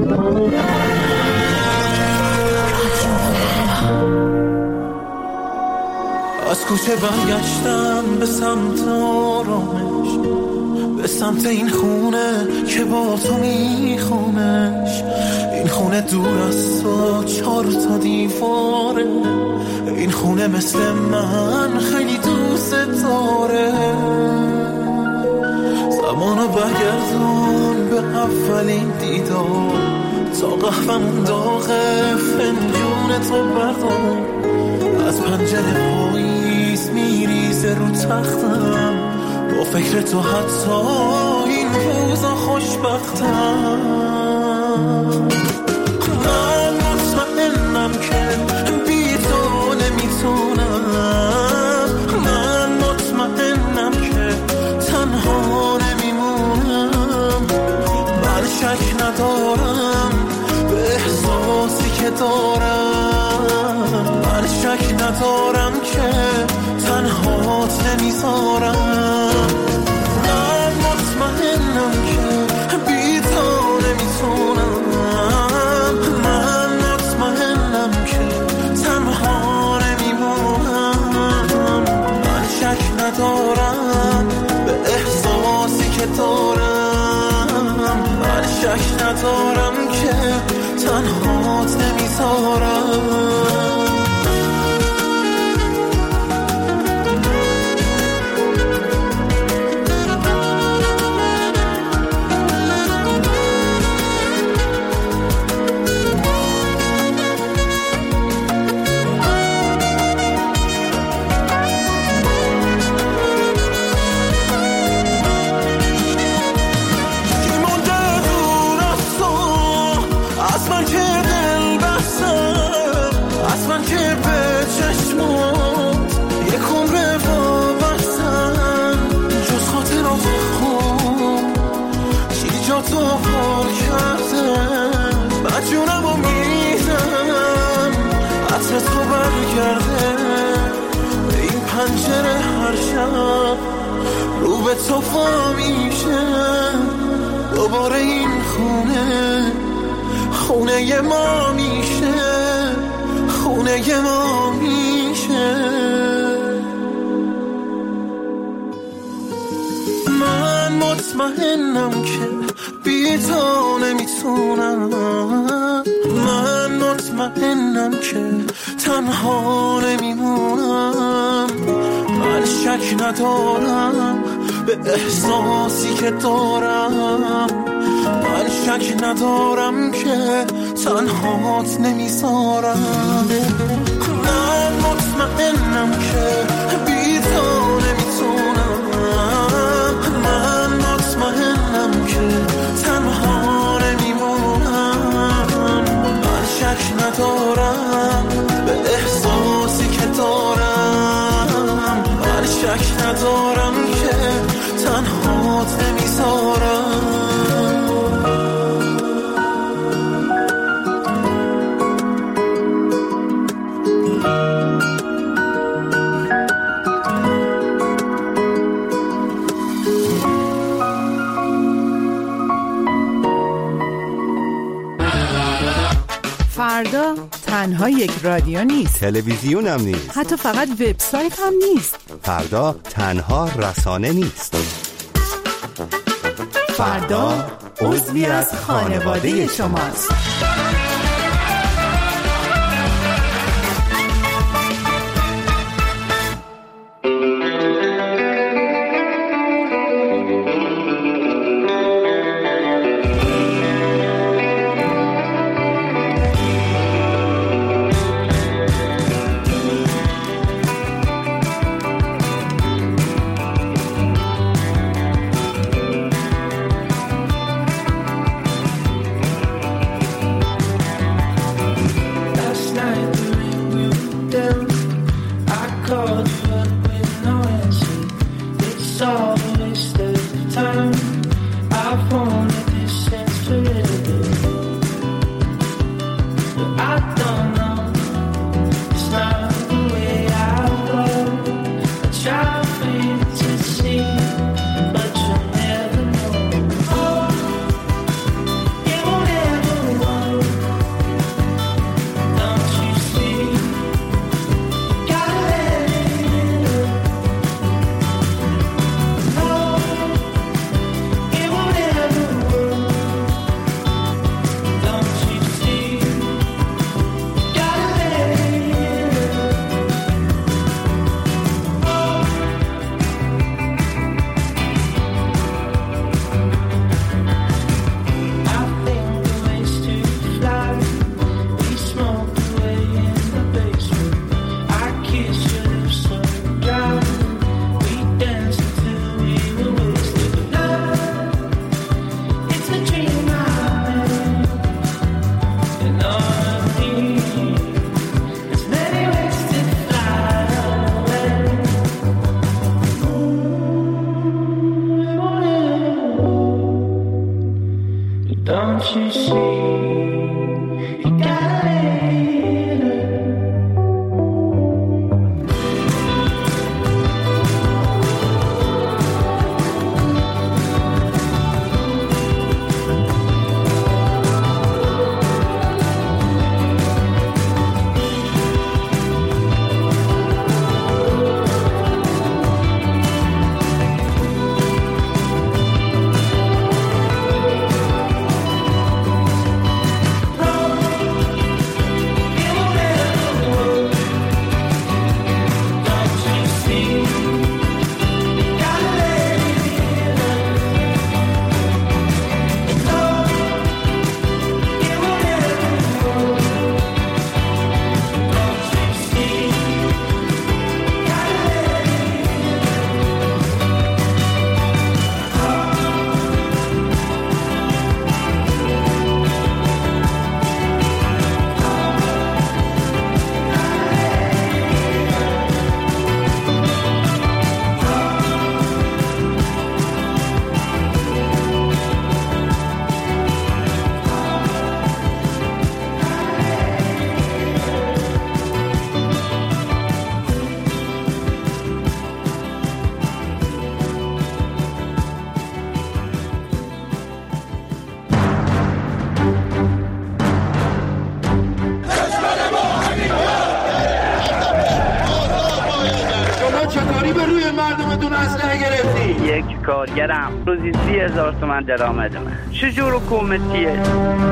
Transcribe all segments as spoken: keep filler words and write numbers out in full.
از کوچه برگشتم به سمت آرامش، به سمت این خونه که با تو میخونش. این خونه دور از تو چار تا دیواره، این خونه مثل من خیلی دوست داره. زمانو برگردون به اولین دیدار، تا قهوه‌مون داغه فنجون تو بردار. از پنجره پاییز میریزه رو تختم، با فکر تو حتی این روزا خوشبختم. من مطمئنم که بی تو نمیتونم، من مطمئنم که تنها نمیمونم. من شک ندارم به احساسی که دارم، من شک ندارم که تنهات نمیذارم. من مطمئنم که بی تو نمیتونم، من مطمئنم که تنها نمیمونم. من شک ندارم به احساسی که دارم، من شک ندارم که تنهات نمیذارم. تو پر کردم مجونم و میدم، عطر تو برگرده به این پنجره هر شب، رو به تو پا میشه دوباره. این خونه خونه ما میشه، خونه ما میشه. من مطمئنم که بی تو نمیتونم، من مطمئنم که تنها نمیمونم. من شک ندارم به احساسی که دارم، من شک ندارم که تنهات نمیذارم. من مطمئنم که بی تو نمیتونم، من مطمئنم که تنها نمیمونم. من شک ندارم به احساسی که دارم، من شک ندارم که تنهات نمیذارم. فردا تنها یک رادیو نیست، تلویزیون هم نیست، حتی فقط وبسایت هم نیست. فردا تنها رسانه نیست، فردا عضوی از خانواده شماست. کارگرم روزی سی هزار تومن درآمد من. چجور حکومتیه؟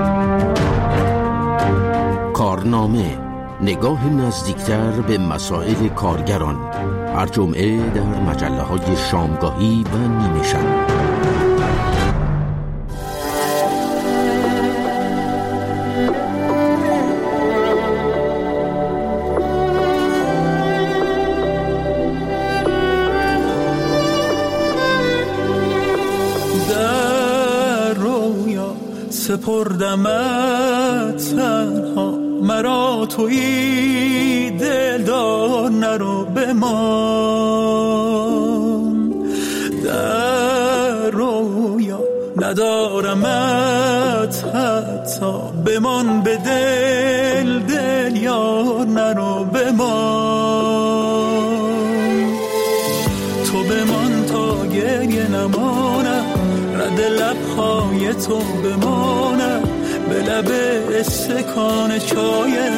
کارنامه، نگاه نزدیکتر به مسائل کارگران، هر جمعه در مجله های شامگاهی و نیمه شب. سپردمت تنها مرا تویی دلدار نرو بمان در رویا ندارمت حتی بمان به دل دل یار نرو بمان تو بمان تا گریه نمانم رد لبهای تو بمانم به لب استکان چای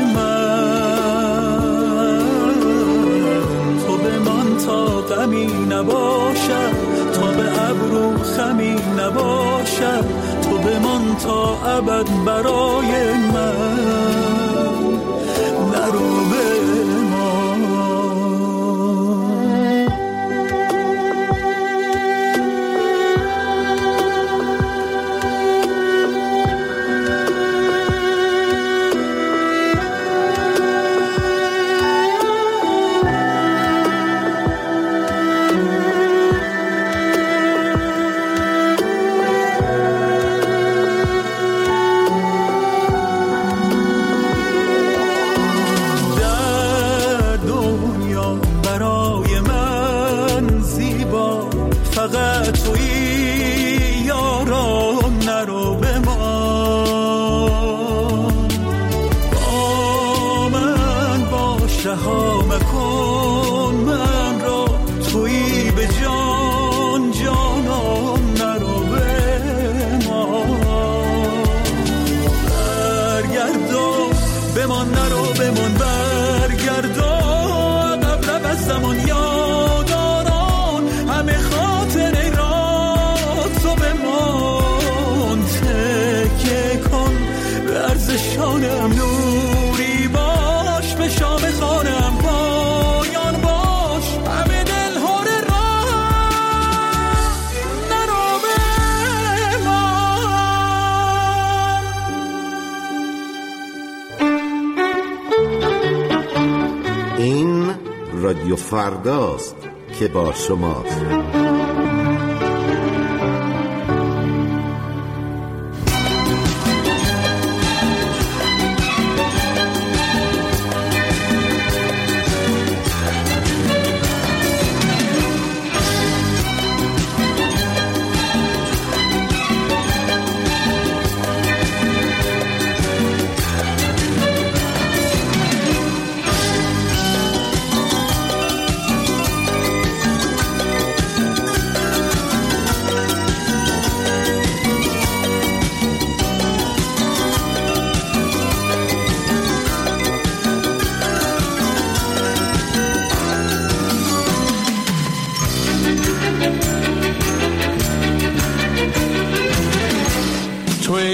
من تو بمان تا غمی نباشد تا به ابرو خمی نباشد تو بمان تا ابد برای من نرو رادیو فرداست که با شماست.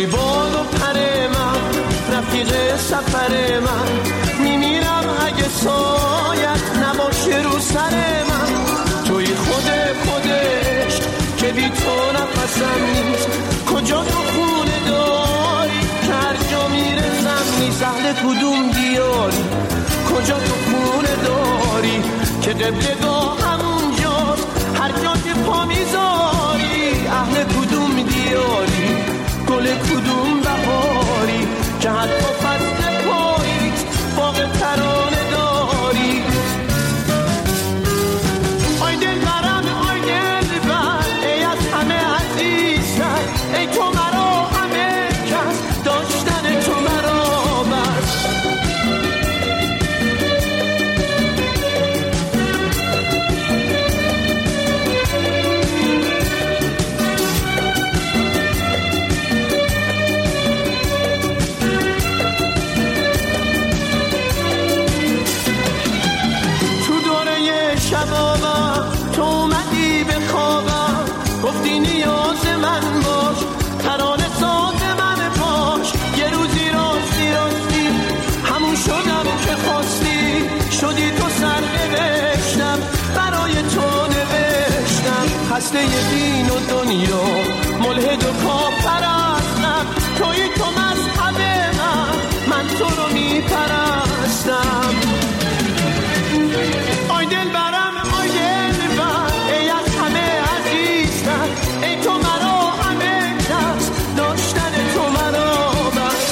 باد و پر من، رفیق سفر من، میمیرم اگه سایت نباشه رو سر من. توی خود خودش که بی تو نفسم نیست، کجا تو خونه داری که هر جا میرسم نیست. اهل کدوم دیاری، کجا تو خونه داری که قبلگاه همونجاست هر جا که پا میذاری. اهل کدوم دیاری، گل کدوم بهاری که حتی فصل پاییز باغ ترانه داری. آی دل برم آی دل بر، ای از همه عزیزتر، ای تو مرا همه کس، داشتن تو مرا بس. تو اومدی به خوابم، گفتی نیاز من باش، ترانه ساز من باش. یه روزی راستی راستی همون شدم که خواستی، شدی تو سر نوشتم برای تو نوشتم. خسته دین و دنیا ملحد و کافرستم، توی تو مذهب من، من تو رو میپرستم. آی دل برم آی دل بر، ای از همه عزیزتر، ای تو مرا همه کس، داشتن تو مرا بس.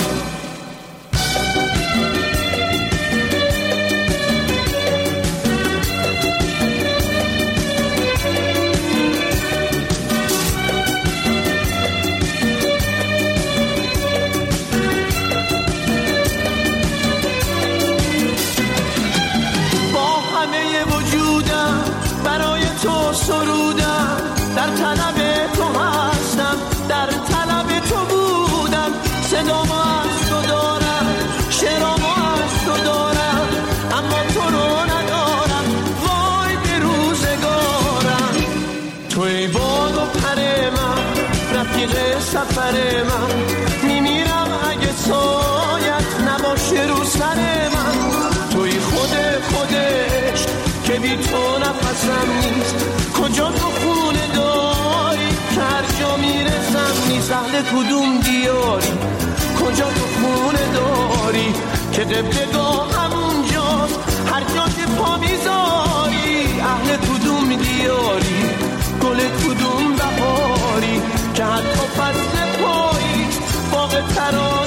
تو سرودم، در طلب تو هستم، در طلب تو بودم. صدامو از تو دارم، شعرامو از تو دارم، اما تو رو ندارم. وای به روزگارم. توی باد و پر من، رفیق سفر من، میمیرم اگه سایت نباشه رو سر من. توی خود خودش که بی تو نفسم نیست، کجا تو خونه داری که هر جا میرسم نیست. اهل کدوم دیاری، کجا تو خونه داری که قبلگاه همونجاست هر جا که پا میذاری. اهل کدوم دیاری، گل کدوم بهاری که حتی فصل پاییز باغ ترانه